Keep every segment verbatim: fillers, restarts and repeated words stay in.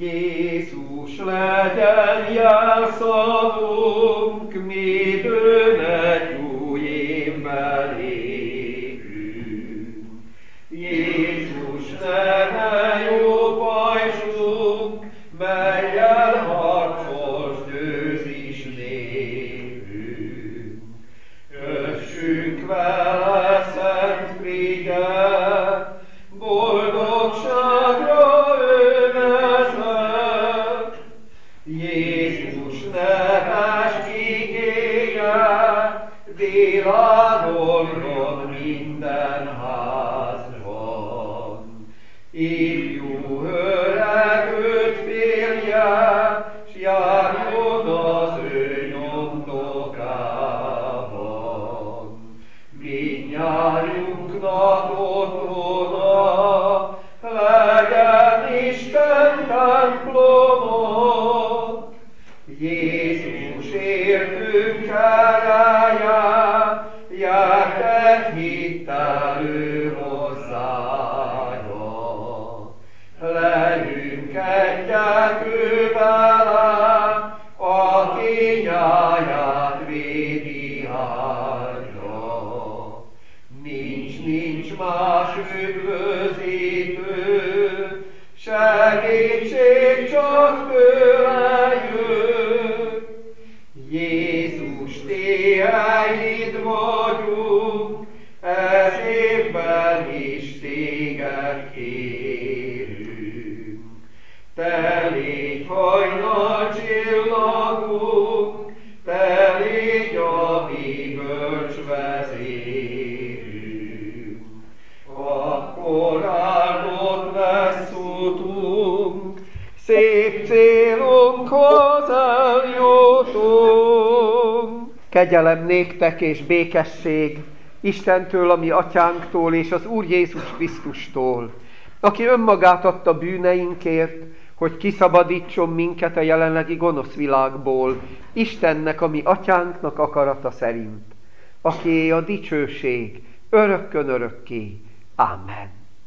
Jézus legyen jelszavunk, mi bőne új évben lépünk. Jézus neve jó pajzsunk, mellyel harcos győz is népünk. Kössünk vele szent frigyet, boldogságra ő vezet. Jézus neves igéje világoljon minden házban. Ifjú öreg őt félje, s járjon az ő nyomdokában. Mindnyájunknak otthona legyen Isten temploma. Jézus értünk ereje, gyertek hittel ő hozzája. Legyünk egyet ő vele, aki nyáját védi hárja. Nincs, nincs más üdvözítő, segítség csak tőle jön. Jézus, téged vagyunk, ez évben is téged kérünk. Te légy hajnal csillagunk, te légy a mi bölcs vezérünk. Akkor áldott lesz utunk, szép célunkhoz eljutunk. Kegyelem néktek és békesség Istentől, a mi atyánktól és az Úr Jézus Krisztustól, aki önmagát adta bűneinkért, hogy kiszabadítson minket a jelenlegi gonosz világból, Istennek, a mi atyánknak akarata szerint, akié a dicsőség örökkön örökké. Amen.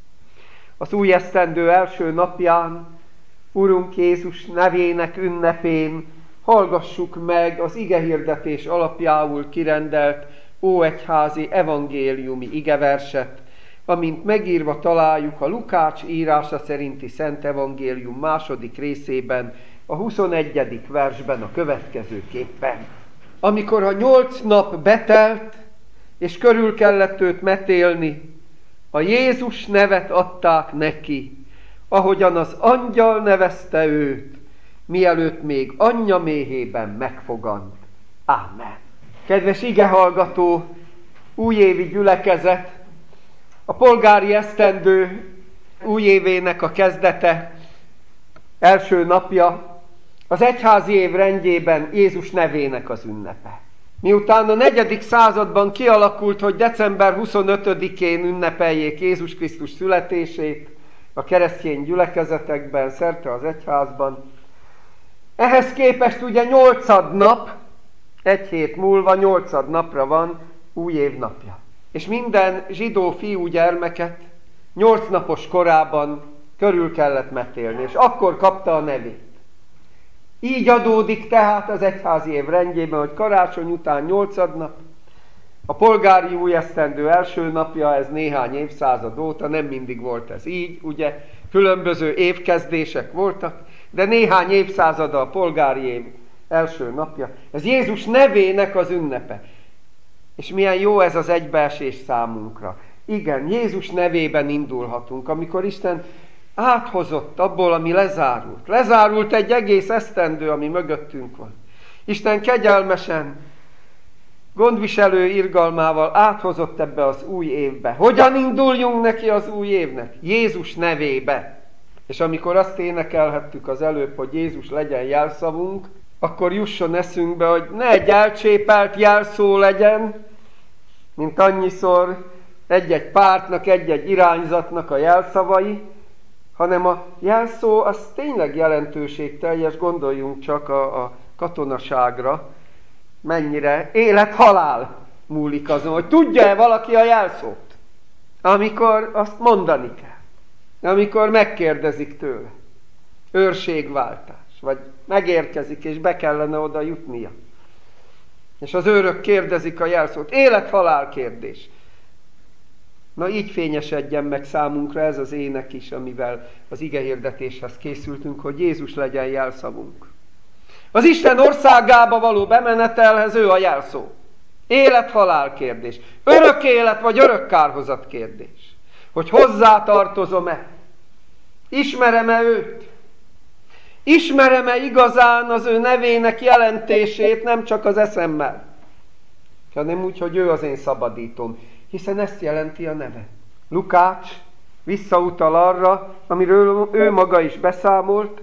Az új esztendő első napján, Urunk Jézus nevének ünnepén hallgassuk meg az igehirdetés alapjául kirendelt óegyházi evangéliumi igeverset, amint megírva találjuk a Lukács írása szerinti Szent Evangélium második részében, a huszonegyedik versben a következőképpen. Amikor a nyolc nap betelt, és körül kellett őt metélni, a Jézus nevet adták neki, ahogyan az angyal nevezte őt, mielőtt még anyja méhében megfogant. Ámen. Kedves igehallgató, újévi gyülekezet, a polgári esztendő újévének a kezdete, első napja, az egyházi év rendjében Jézus nevének az ünnepe. Miután a negyedik században kialakult, hogy december huszonötödikén ünnepeljék Jézus Krisztus születését a keresztény gyülekezetekben, szerte az egyházban, ehhez képest ugye nyolcad nap, egy hét múlva nyolcad napra van új év napja. És minden zsidó fiú gyermeket nyolc napos korában körül kellett metélni, és akkor kapta a nevét. Így adódik tehát az egyházi év rendjében, hogy karácsony után nyolcad nap, a polgári új esztendő első napja, ez néhány évszázad óta, nem mindig volt ez így, ugye, különböző évkezdések voltak, de néhány évszázada a polgári év első napja. Ez Jézus nevének az ünnepe. És milyen jó ez az egybeesés számunkra. Igen, Jézus nevében indulhatunk, amikor Isten áthozott abból, ami lezárult. Lezárult egy egész esztendő, ami mögöttünk van. Isten kegyelmesen, gondviselő irgalmával áthozott ebbe az új évbe. Hogyan induljunk neki az új évnek? Jézus nevébe. És amikor azt énekelhettük az előbb, hogy Jézus legyen jelszavunk, akkor jusson eszünkbe, hogy ne egy elcsépelt jelszó legyen, mint annyiszor egy-egy pártnak, egy-egy irányzatnak a jelszavai, hanem a jelszó az tényleg jelentőségteljes, gondoljunk csak a, a katonaságra, mennyire élet-halál múlik azon, hogy tudja-e valaki a jelszót, amikor azt mondani kell, amikor megkérdezik tőle. őrségváltás, vagy megérkezik, és be kellene oda jutnia. És az őrök kérdezik a jelszót, élet-halál kérdés. Na így fényesedjen meg számunkra ez az ének is, amivel az igehirdetéshez készültünk, hogy Jézus legyen jelszavunk. Az Isten országába való bemenetelhez ő a jelszó. Élet-halál kérdés. Örök élet vagy örök kárhozat kérdés. Hogy hozzá tartozom-e? Ismerem-e őt? Ismerem-e igazán az ő nevének jelentését, nem csak az eszemmel, hanem úgy, hogy ő az én szabadítom, hiszen ezt jelenti a neve. Lukács visszautal arra, amiről ő maga is beszámolt,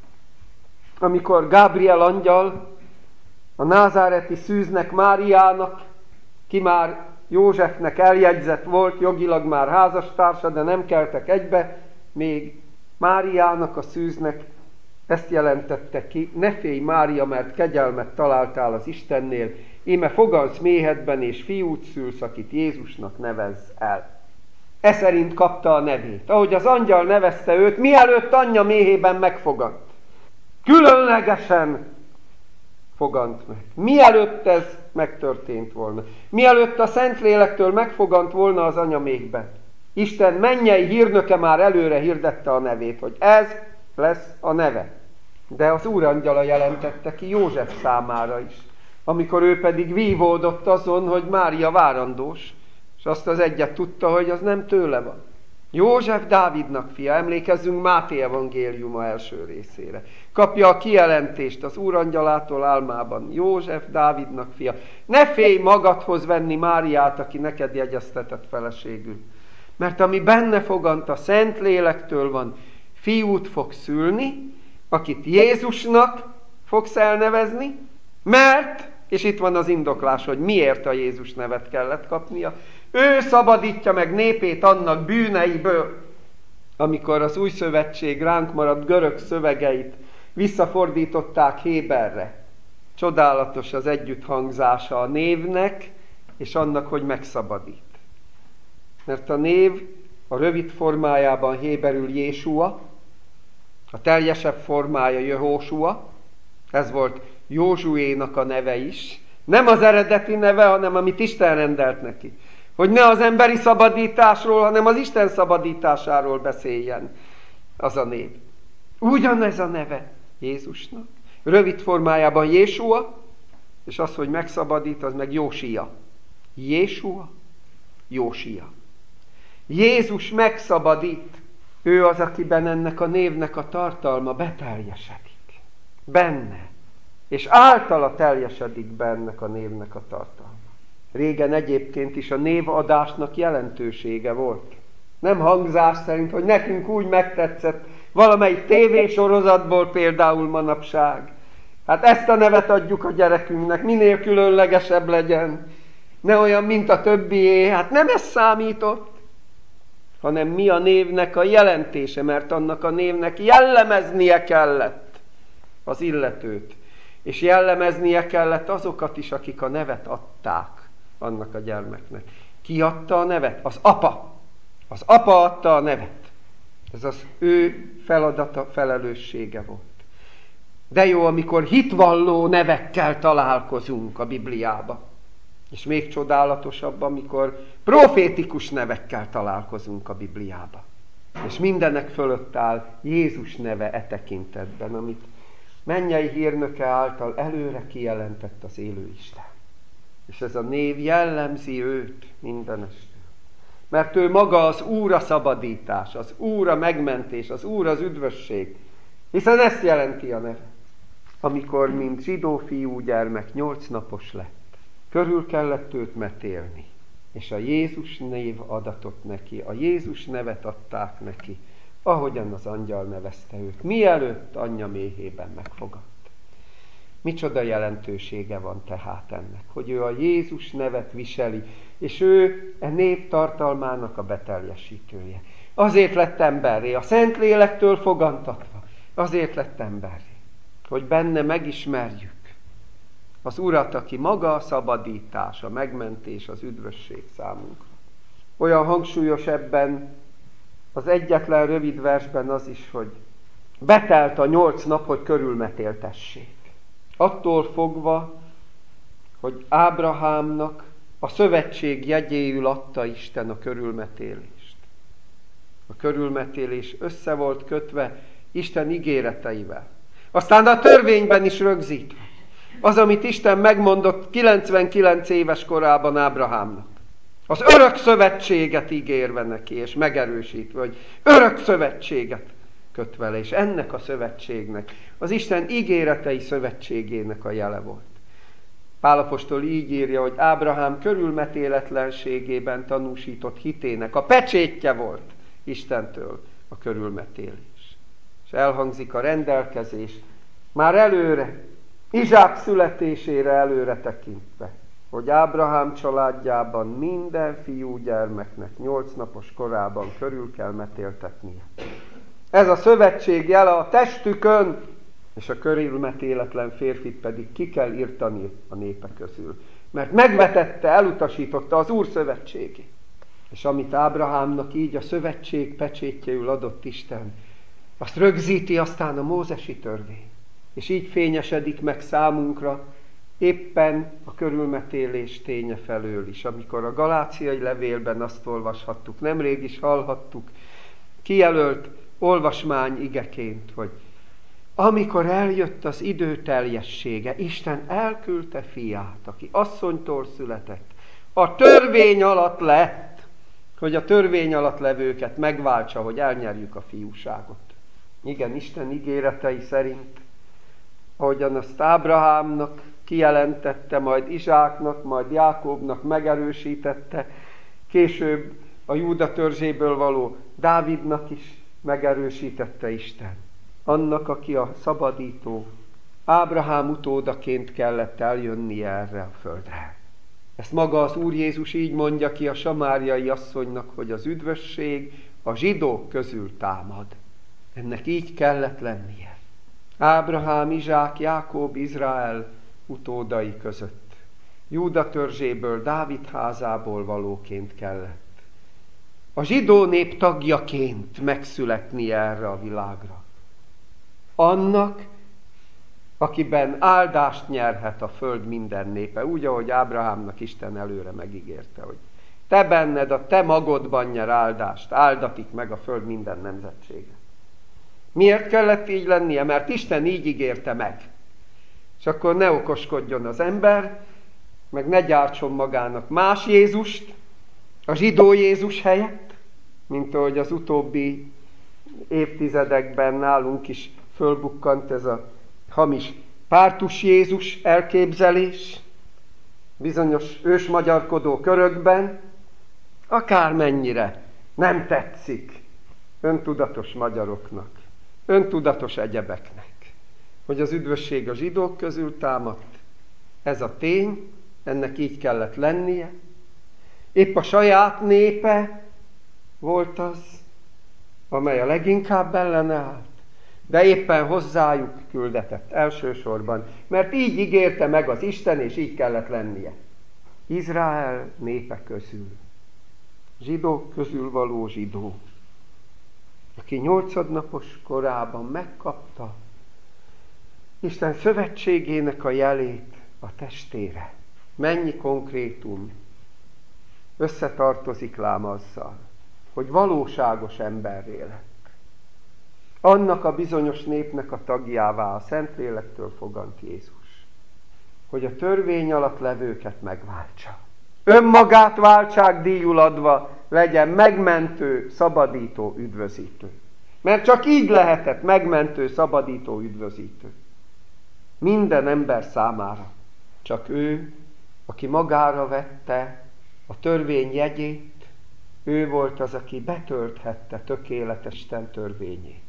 amikor Gábriel angyal a názáreti szűznek, Máriának, ki már Józsefnek eljegyzett volt, jogilag már házastársa, de nem keltek egybe, még Máriának, a szűznek ezt jelentette ki, ne félj Mária, mert kegyelmet találtál az Istennél, íme fogansz méhedben, és fiút szülsz, akit Jézusnak nevezz el. E szerint kapta a nevét, ahogy az angyal nevezte őt, mielőtt anyja méhében megfogant. Különlegesen fogant meg. Mielőtt ez megtörtént volna. Mielőtt a Szentlélektől megfogant volna az anyaméhben. Isten mennyei hírnöke már előre hirdette a nevét, hogy ez lesz a neve. De az úrangyala jelentette ki József számára is. Amikor ő pedig vívódott azon, hogy Mária várandós, és azt az egyet tudta, hogy az nem tőle van. József Dávidnak fia, emlékezzünk Máté evangéliuma első részére. Kapja a kijelentést az úrangyalától álmában. József Dávidnak fia, ne félj magadhoz venni Máriát, aki neked jegyeztetett feleségül. Mert ami benne fogant a Szentlélektől van, fiút fog szülni, akit Jézusnak fogsz elnevezni, mert, és itt van az indoklás, hogy miért a Jézus nevet kellett kapnia, ő szabadítja meg népét annak bűneiből, amikor az új szövetség ránk maradt görög szövegeit visszafordították héberre. Csodálatos az együtthangzása a névnek, és annak, hogy megszabadít. Mert a név a rövid formájában héberül Jésua, a teljesebb formája Jehósua, ez volt Józsuénak a neve is, nem az eredeti neve, hanem amit Isten rendelt neki. Hogy ne az emberi szabadításról, hanem az Isten szabadításáról beszéljen az a név. Ugyanez a neve Jézusnak. Rövid formájában Jésua, és az, hogy megszabadít, az meg Jósia. Jésua, Jósia. Jézus megszabadít. Ő az, akiben ennek a névnek a tartalma beteljesedik. Benne. És általa teljesedik be ennek a névnek a tartalma. Régen egyébként is a névadásnak jelentősége volt. Nem hangzás szerint, hogy nekünk úgy megtetszett valamelyik tévésorozatból például manapság. Hát ezt a nevet adjuk a gyerekünknek, minél különlegesebb legyen. Ne olyan, mint a többié. Hát nem ez számított, hanem mi a névnek a jelentése, mert annak a névnek jellemeznie kellett az illetőt. És jellemeznie kellett azokat is, akik a nevet adták annak a gyermeknek. Ki adta a nevet? Az apa. Az apa adta a nevet. Ez az ő feladata, felelőssége volt. De jó, amikor hitvalló nevekkel találkozunk a Bibliába. És még csodálatosabb, amikor profétikus nevekkel találkozunk a Bibliába. És mindenek fölött áll Jézus neve e tekintetben, amit mennyei hírnöke által előre kijelentett az élő Isten. És ez a név jellemzi őt mindenestől. Mert ő maga az Úr a szabadítás, az Úr a megmentés, az Úr az üdvösség. Hiszen ezt jelenti a neve. Amikor, mint zsidó fiú gyermek nyolc napos lett, körül kellett őt metélni, és a Jézus név adatott neki, a Jézus nevet adták neki, ahogyan az angyal nevezte őt, mielőtt anyja méhében megfogant. Micsoda jelentősége van tehát ennek, hogy ő a Jézus nevet viseli, és ő e név tartalmának a beteljesítője. Azért lett emberré, a Szentlélektől fogantatva, azért lett emberré, hogy benne megismerjük az Urat, aki maga a szabadítás, a megmentés, az üdvösség számunkra. Olyan hangsúlyos ebben az egyetlen rövid versben az is, hogy betelt a nyolc nap, hogy körülmetéltessék. Attól fogva, hogy Ábrahámnak a szövetség jegyéül adta Isten a körülmetélést. A körülmetélés össze volt kötve Isten ígéreteivel. Aztán a törvényben is rögzítve. Az, amit Isten megmondott kilencvenkilenc éves korában Ábrahámnak. Az örök szövetséget ígérve neki, és megerősítve, hogy örök szövetséget köt vele, és ennek a szövetségnek, az Isten ígéretei szövetségének a jele volt. Pál apostol így írja, hogy Ábrahám körülmetéletlenségében tanúsított hitének a pecsétje volt Istentől a körülmetélés. És elhangzik a rendelkezés már előre, Izsák születésére előre tekintve, hogy Ábrahám családjában minden fiúgyermeknek nyolc napos korában körül kell metéltetnie. Ez a szövetség jele a testükön, és a körülmetéletlen férfit pedig ki kell írtani a népek közül. Mert megvetette, elutasította az Úr szövetségét. És amit Ábrahámnak így a szövetség pecsétjeül adott Isten, azt rögzíti aztán a mózesi törvény. És így fényesedik meg számunkra éppen a körülmetélés ténye felől is, amikor a galáciai levélben azt olvashattuk, nemrég is hallhattuk, kijelölt olvasmány igeként, hogy amikor eljött az idő teljessége, Isten elküldte fiát, aki asszonytól született, a törvény alatt lett, hogy a törvény alatt levőket megváltsa, hogy elnyerjük a fiúságot. Igen, Isten ígéretei szerint, ahogyan azt Ábrahámnak kijelentette, majd Izsáknak, majd Jákóbnak megerősítette, később a Júda törzséből való Dávidnak is megerősítette Isten. Annak, aki a szabadító, Ábrahám utódaként kellett eljönnie erre a földre. Ezt maga az Úr Jézus így mondja ki a samáriai asszonynak, hogy az üdvösség a zsidók közül támad. Ennek így kellett lennie. Ábrahám, Izsák, Jákob, Izrael utódai között. Júda törzséből, Dávid házából valóként kellett a zsidó nép tagjaként megszületnie erre a világra. Annak, akiben áldást nyerhet a föld minden népe, úgy, ahogy Ábrahámnak Isten előre megígérte, hogy te benned, a te magodban nyer áldást, áldatik meg a föld minden nemzetsége. Miért kellett így lennie? Mert Isten így ígérte meg. És akkor ne okoskodjon az ember, meg ne gyártson magának más Jézust, a zsidó Jézus helyett, mint ahogy az utóbbi évtizedekben nálunk is fölbukkant ez a hamis pártus Jézus elképzelés, bizonyos ősmagyarkodó körökben, akármennyire nem tetszik öntudatos magyaroknak, öntudatos egyebeknek, hogy az üdvösség a zsidók közül támadt. Ez a tény, ennek így kellett lennie. Épp a saját népe volt az, amely a leginkább ellene állt, de éppen hozzájuk küldetett elsősorban, mert így ígérte meg az Isten, és így kellett lennie. Izrael népe közül, zsidók közül való zsidó, aki nyolcadnapos korában megkapta Isten szövetségének a jelét a testére. Mennyi konkrétum összetartozik lám azzal, hogy valóságos emberré lett. Annak a bizonyos népnek a tagjává a Szentlélektől fogant Jézus, hogy a törvény alatt levőket megváltsa. Önmagát váltságdíjul adva legyen megmentő, szabadító, üdvözítő. Mert csak így lehetett megmentő, szabadító, üdvözítő. Minden ember számára. Csak ő, aki magára vette a törvény jegyét, ő volt az, aki betölthette tökéletes Isten törvényét.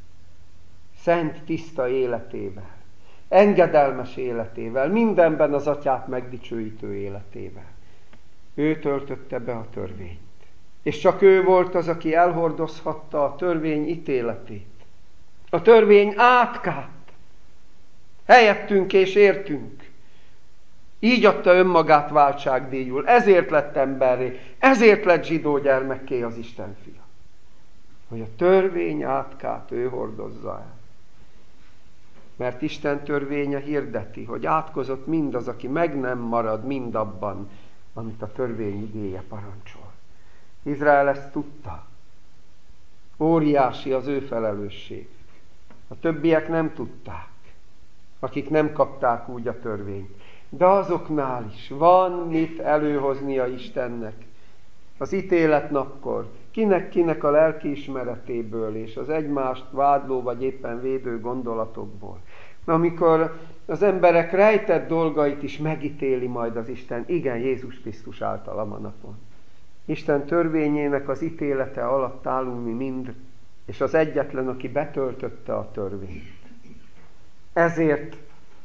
Szent, tiszta életével, engedelmes életével, mindenben az Atyát megdicsőítő életével. Ő töltötte be a törvényt. És csak ő volt az, aki elhordozhatta a törvény ítéletét, a törvény átkát, helyettünk és értünk. Így adta önmagát váltságdíjul, ezért lett emberré, ezért lett zsidó gyermekké az Isten fia. Hogy a törvény átkát ő hordozza el. Mert Isten törvénye hirdeti, hogy átkozott mindaz, aki meg nem marad mindabban, amit a törvény igéje parancsol. Izrael ezt tudta. Óriási az ő felelősség. A többiek nem tudták, akik nem kapták úgy a törvényt. De azoknál is van mit előhoznia Istennek. Az ítéletnapkor, kinek-kinek a lelkiismeretéből és az egymást vádló vagy éppen védő gondolatokból. Amikor az emberek rejtett dolgait is megítéli majd az Isten, igen, Jézus Krisztus által a napon. Isten törvényének az ítélete alatt állunk mi mind, és az egyetlen, aki betöltötte a törvényt. Ezért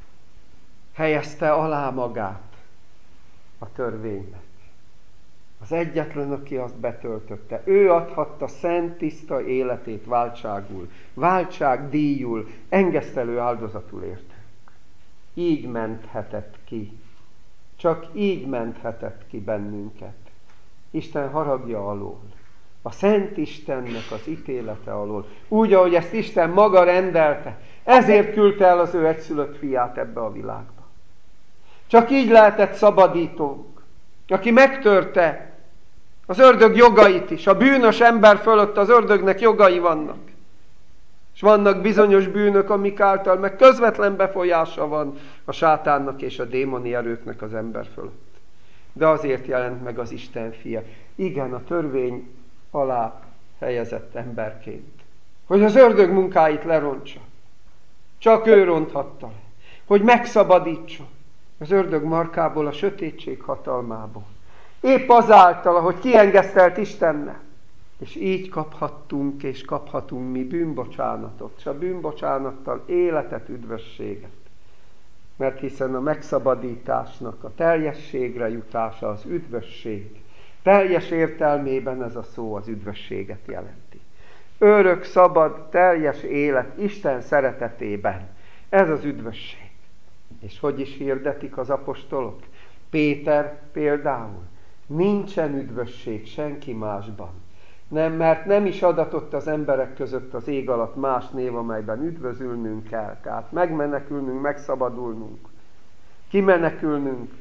helyezte alá magát a törvénynek. Az egyetlen, aki azt betöltötte. Ő adhatta szent, tiszta életét váltságul, váltságdíjul, engesztelő áldozatul értünk. Így menthetett ki. Csak így menthetett ki bennünket. Isten haragja alól. A Szent Istennek az ítélete alól. Úgy, ahogy ezt Isten maga rendelte. Ezért küldte el az ő egyszülött fiát ebbe a világba. Csak így lehetett szabadítónk, aki megtörte az ördög jogait is. A bűnös ember fölött az ördögnek jogai vannak. És vannak bizonyos bűnök, amik által meg közvetlen befolyása van a sátánnak és a démoni erőknek az ember fölött. De azért jelent meg az Isten fia. Igen, a törvény alá helyezett emberként. Hogy az ördög munkáit lerontsa. Csak ő ronthatta le. Hogy megszabadítson az ördög markából, a sötétség hatalmából. Épp azáltal, ahogy kiengesztelt Istennel. És így kaphattunk és kaphatunk mi bűnbocsánatot, és a bűnbocsánattal életet, üdvösséget. Mert hiszen a megszabadításnak a teljességre jutása az üdvösség. Teljes értelmében ez a szó az üdvösséget jelenti. Örök, szabad, teljes élet Isten szeretetében. Ez az üdvösség. És hogy is hirdetik az apostolok? Péter például. Nincsen üdvösség senki másban. Nem, mert nem is adatott az emberek között az ég alatt más név, amelyben üdvözülnünk kell. Tehát megmenekülnünk, megszabadulnunk, kimenekülnünk,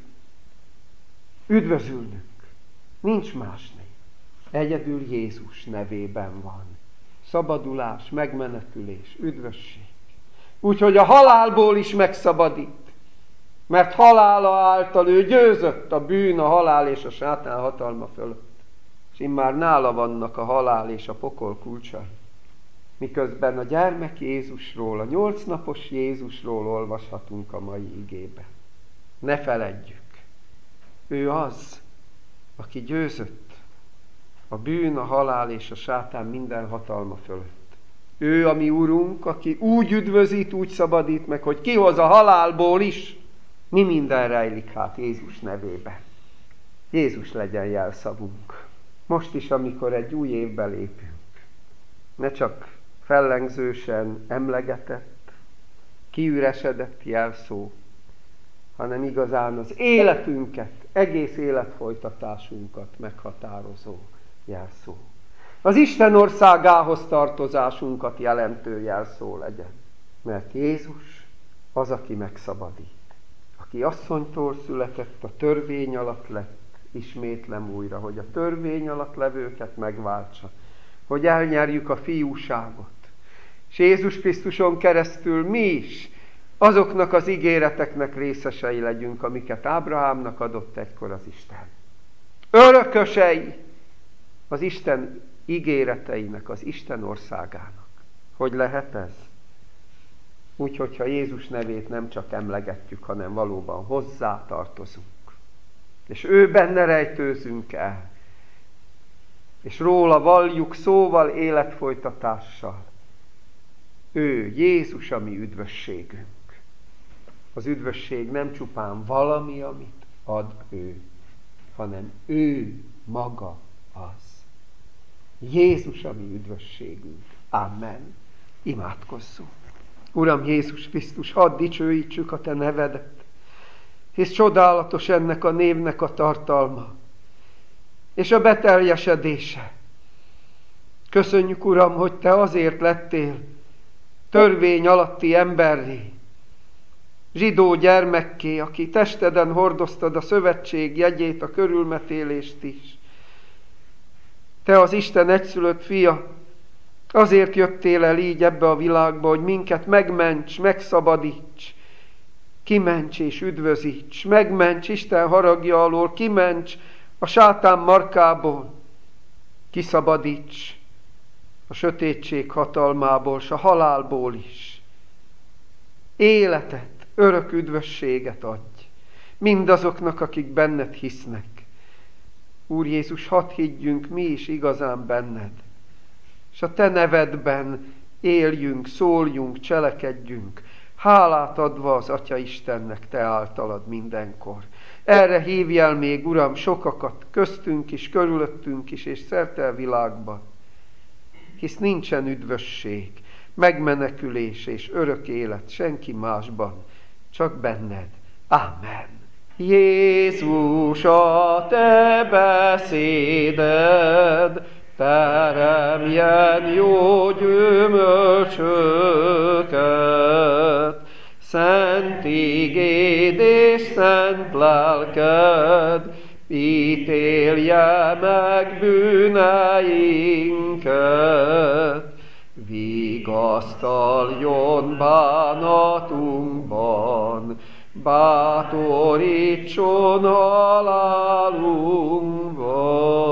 üdvözülnünk. Nincs más név. Egyedül Jézus nevében van. Szabadulás, megmenekülés, üdvösség. Úgyhogy a halálból is megszabadít. Mert halála által ő győzött a bűn, a halál és a sátán hatalma fölött. És immár nála vannak a halál és a pokol kulcsai. Miközben a gyermek Jézusról, a nyolc napos Jézusról olvashatunk a mai igében. Ne feledjük, ő az, aki győzött a bűn, a halál és a sátán minden hatalma fölött. Ő a mi Urunk, aki úgy üdvözít, úgy szabadít meg, hogy kihoz a halálból is. Mi minden rejlik hát Jézus nevében. Jézus legyen jelszavunk. Most is, amikor egy új évbe lépünk. Ne csak fellengzősen emlegetett, kiüresedett jelszó, hanem igazán az életünket, egész életfolytatásunkat meghatározó jelszó. Az Isten országához tartozásunkat jelentő jelszó legyen. Mert Jézus az, aki megszabadít. Aki asszonytól született, a törvény alatt lett, ismétlem újra, hogy a törvény alatt levőket megváltsa, hogy elnyerjük a fiúságot. És Jézus Krisztuson keresztül mi is azoknak az ígéreteknek részesei legyünk, amiket Ábrahámnak adott egykor az Isten. Örökösei az Isten ígéreteinek, az Isten országának. Hogy lehet ez? Úgy, hogyha Jézus nevét nem csak emlegetjük, hanem valóban hozzá tartozunk. És ő benne rejtőzünk el. És róla valljuk szóval, életfolytatással. Ő, Jézus a mi üdvösségünk. Az üdvösség nem csupán valami, amit ad ő, hanem ő maga az. Jézus a mi üdvösségünk. Amen. Imádkozzunk. Uram Jézus Krisztus, hadd dicsőítsük a Te nevedet, hisz csodálatos ennek a névnek a tartalma, és a beteljesedése. Köszönjük, Uram, hogy Te azért lettél törvény alatti emberré, zsidó gyermekké, aki testeden hordoztad a szövetség jegyét, a körülmetélést is. Te az Isten egyszülött fia, azért jöttél el így ebbe a világba, hogy minket megments, megszabadíts, kiments és üdvözíts, megments Isten haragja alól, kiments a sátán markából, kiszabadíts a sötétség hatalmából, s a halálból is. Életet, örök üdvösséget adj mindazoknak, akik benned hisznek. Úr Jézus, hadd higgyünk mi is igazán benned, és a te nevedben éljünk, szóljunk, cselekedjünk, hálát adva az Atya Istennek te általad mindenkor. Erre hívj el még, Uram, sokakat, köztünk is, körülöttünk is, és szerte a világban, hisz nincsen üdvösség, megmenekülés és örök élet senki másban, csak benned. Ámen. Jézus, a te beszéded teremjen jó gyümölcsöket, szent igéd és szent lelked ítélje meg bűneinket, vigasztaljon bánatunkban, bátorítson halálunkban.